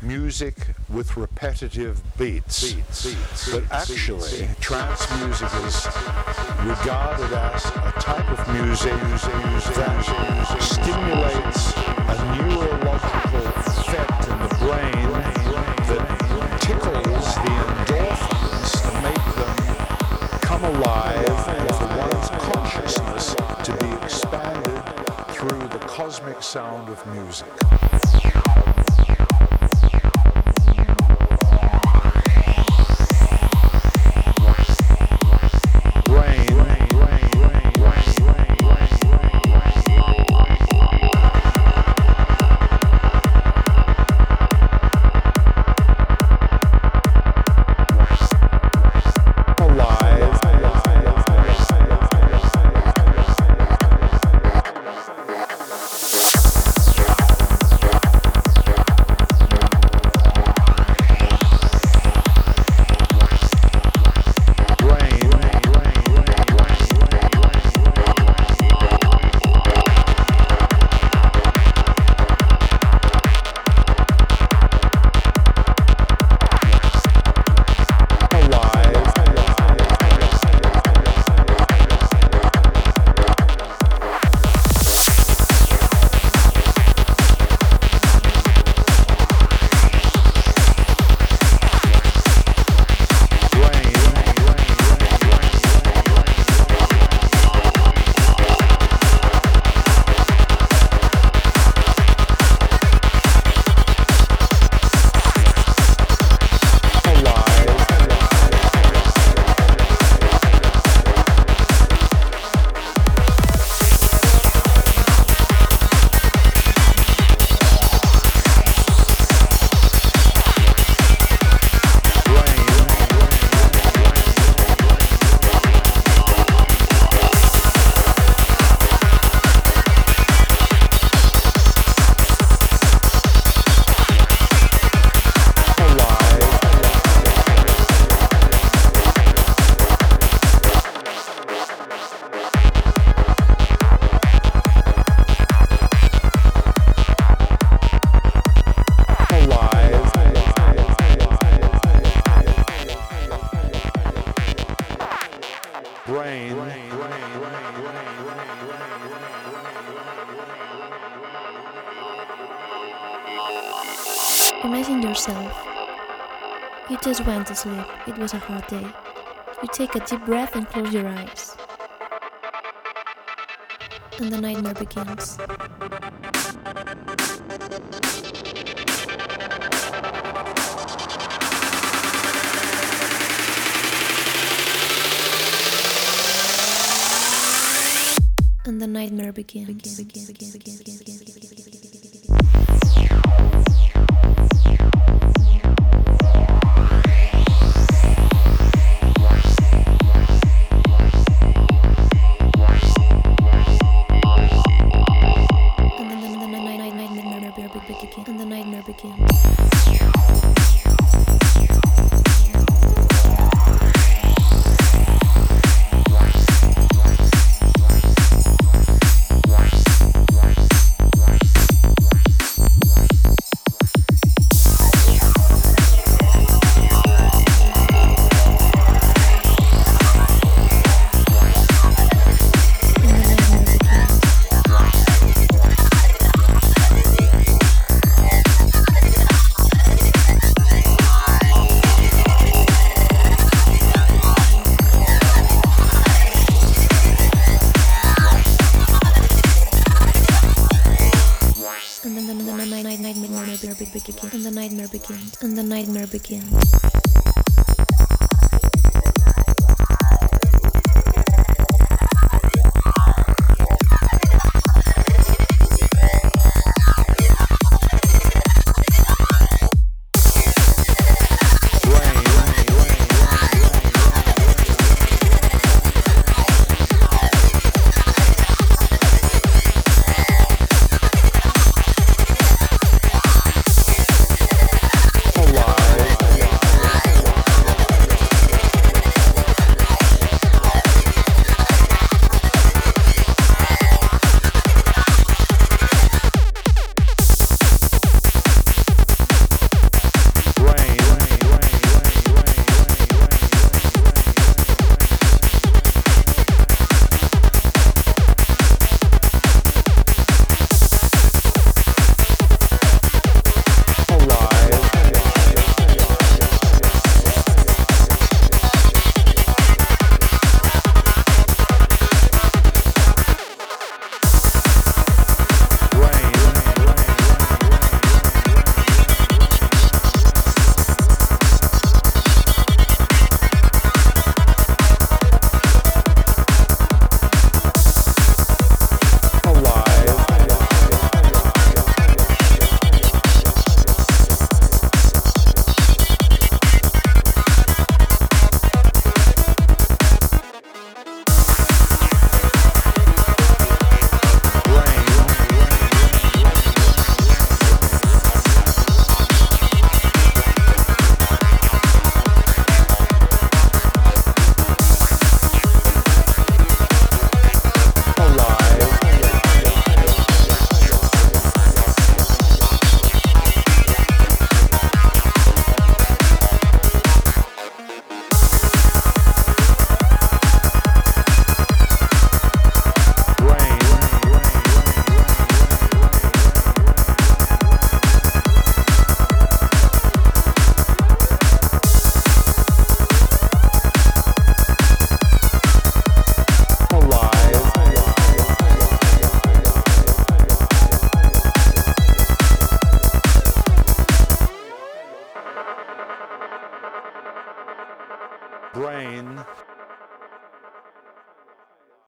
music with repetitive beats. But actually, trance music is regarded as a type of music that stimulates a neurological effect in the brain that tickles the endorphins to make them come alive and for one's consciousness to be expanded through the cosmic sound of music. Imagine yourself. You just went to sleep. It was a hot day. You take a deep breath and close your eyes. And the nightmare begins. And the nightmare begins. And the nightmare begins. And the nightmare begins. And the nightmare begins.